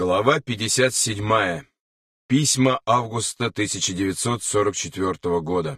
Глава 57. Письма августа 1944 года.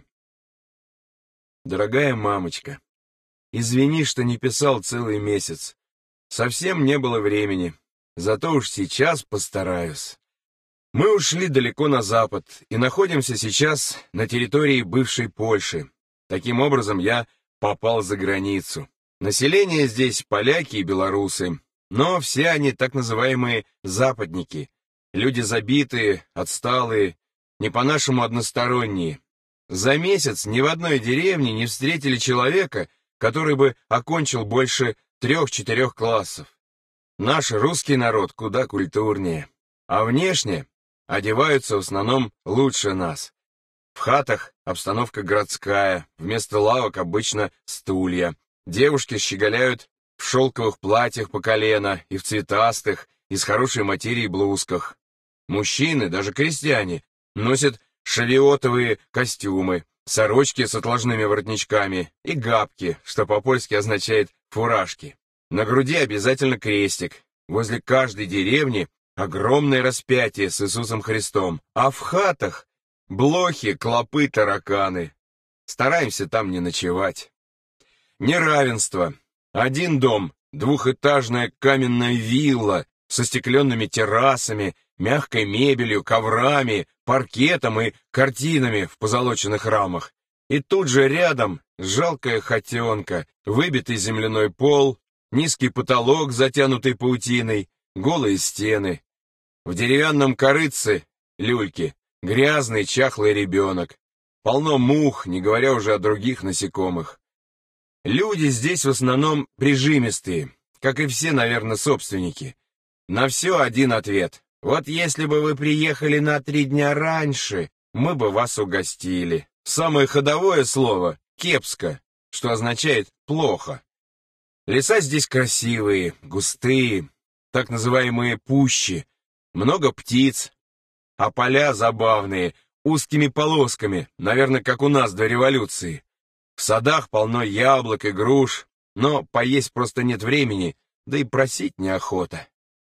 Дорогая мамочка, извини, что не писал целый месяц. Совсем не было времени, зато уж сейчас постараюсь. Мы ушли далеко на запад и находимся сейчас на территории бывшей Польши. Таким образом, я попал за границу. Население здесь поляки и белорусы. Но все они так называемые западники, люди забитые, отсталые, не по-нашему односторонние. За месяц ни в одной деревне не встретили человека, который бы окончил больше 3-4 классов. Наш русский народ куда культурнее, а внешне одеваются в основном лучше нас. В хатах обстановка городская, вместо лавок обычно стулья, девушки щеголяют в шелковых платьях по колено и в цветастых, из хорошей материи блузках. Мужчины, даже крестьяне, носят шевиотовые костюмы, сорочки с отложными воротничками и гапки, что по-польски означает фуражки. На груди обязательно крестик. Возле каждой деревни огромное распятие с Иисусом Христом, а в хатах блохи, клопы, тараканы. Стараемся там не ночевать. Неравенство. Один дом, двухэтажная каменная вилла со стекленными террасами, мягкой мебелью, коврами, паркетом и картинами в позолоченных рамах. И тут же рядом жалкая хатенка, выбитый земляной пол, низкий потолок, затянутый паутиной, голые стены. В деревянном корытце люльки, грязный чахлый ребенок. Полно мух, не говоря уже о других насекомых. Люди здесь в основном прижимистые, как и все, наверное, собственники. На все один ответ. Вот если бы вы приехали на 3 дня раньше, мы бы вас угостили. Самое ходовое слово «кепско», что означает «плохо». Леса здесь красивые, густые, так называемые пущи, много птиц, а поля забавные, узкими полосками, наверное, как у нас до революции. В садах полно яблок и груш, но поесть просто нет времени, да и просить неохота.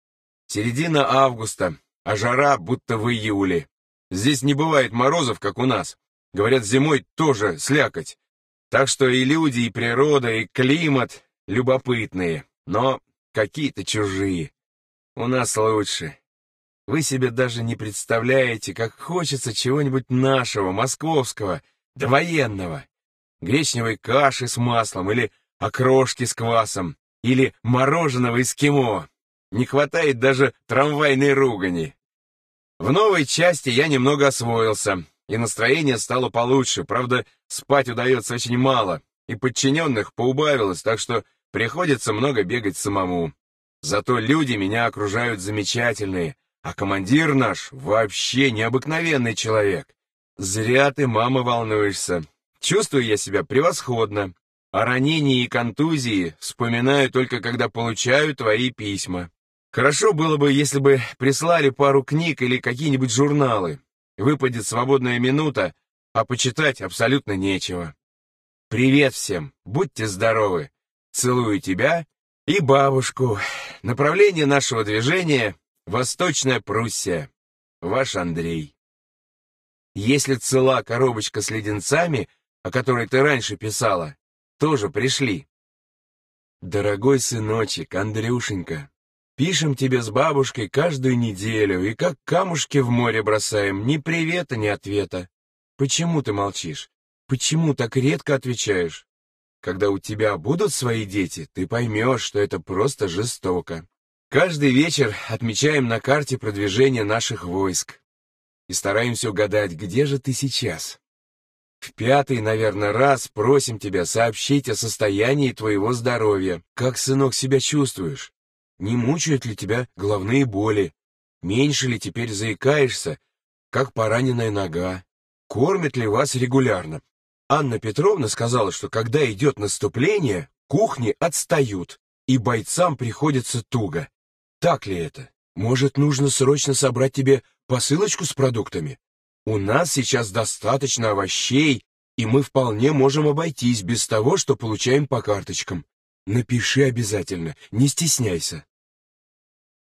Середина августа, а жара будто в июле. Здесь не бывает морозов, как у нас. Говорят, зимой тоже слякоть. Так что и люди, и природа, и климат любопытные, но какие-то чужие. У нас лучше. Вы себе даже не представляете, как хочется чего-нибудь нашего, московского, довоенного. Гречневой каши с маслом, или окрошки с квасом, или мороженого эскимо. Не хватает даже трамвайной ругани. В новой части я немного освоился, и настроение стало получше, правда, спать удается очень мало, и подчиненных поубавилось, так что приходится много бегать самому. Зато люди меня окружают замечательные, а командир наш вообще необыкновенный человек. Зря ты, мама, волнуешься. Чувствую я себя превосходно. О ранении и контузии вспоминаю только, когда получаю твои письма. Хорошо было бы, если бы прислали пару книг или какие-нибудь журналы. Выпадет свободная минута, а почитать абсолютно нечего. Привет всем, будьте здоровы. Целую тебя и бабушку. Направление нашего движения — Восточная Пруссия. Ваш Андрей. Если цела коробочка с леденцами, о которой ты раньше писала, тоже пришли. Дорогой сыночек, Андрюшенька, пишем тебе с бабушкой каждую неделю, и как камушки в море бросаем, ни привета, ни ответа. Почему ты молчишь? Почему так редко отвечаешь? Когда у тебя будут свои дети, ты поймешь, что это просто жестоко. Каждый вечер отмечаем на карте продвижение наших войск и стараемся угадать, где же ты сейчас. В 5-й, наверное, раз просим тебя сообщить о состоянии твоего здоровья. Как, сынок, себя чувствуешь? Не мучают ли тебя головные боли? Меньше ли теперь заикаешься, как пораненная нога? Кормят ли вас регулярно? Анна Петровна сказала, что когда идет наступление, кухни отстают, и бойцам приходится туго. Так ли это? Может, нужно срочно собрать тебе посылочку с продуктами? У нас сейчас достаточно овощей, и мы вполне можем обойтись без того, что получаем по карточкам. Напиши обязательно, не стесняйся.